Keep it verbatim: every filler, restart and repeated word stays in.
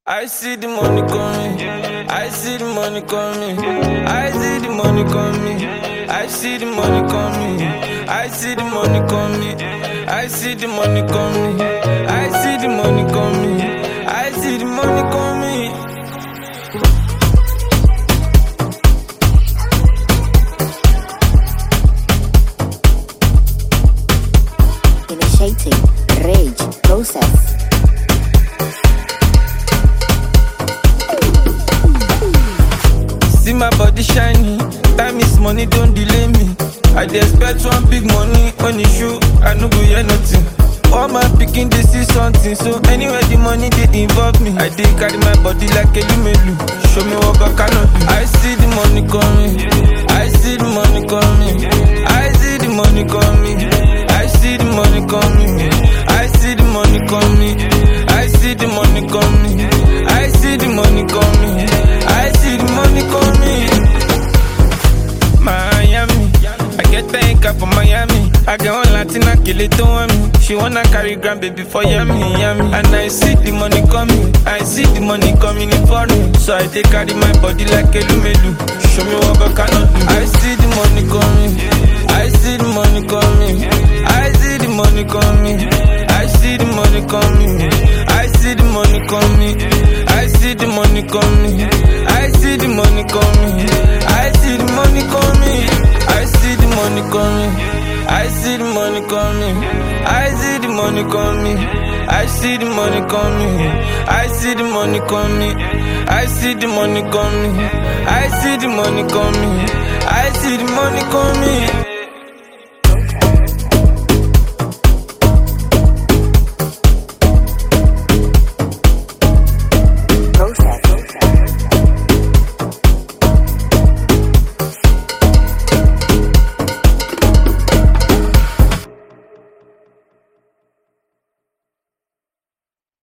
I see the money coming. I see the money coming. I see the money coming. I see the money coming. I see the money coming. I see the money coming. I see the money coming. I see the money coming. Initiating rage process. See my body shiny, time is money, don't delay me. I dey expect one big money, when it show, I no go hear nothing. All my picking, they see something, so anywhere the money, they involve me. I dey carry my body like a lumelu, show me what I cannot do. I see the money coming, I see the money coming, I see the money coming, I see the money coming, I see the money coming, I see the money coming, I see the money coming, I see the money coming. Miami, I get thank her for Miami. I get one Latina, kill it to me. She wanna carry grand baby for yummy, yummy. And I see the money coming, I see the money coming in for me. So I take carry my body like a lumelu. Show me what I cannot do. I see the money coming, I see the money coming, I see the money coming, I see the money coming, I see the money coming, I see the money coming, I see the money coming, I see the money coming, I see the money coming, I see the money coming, I see the money coming, I see the money coming, I see the money coming, I see the money coming, I see the money coming, I see the money coming.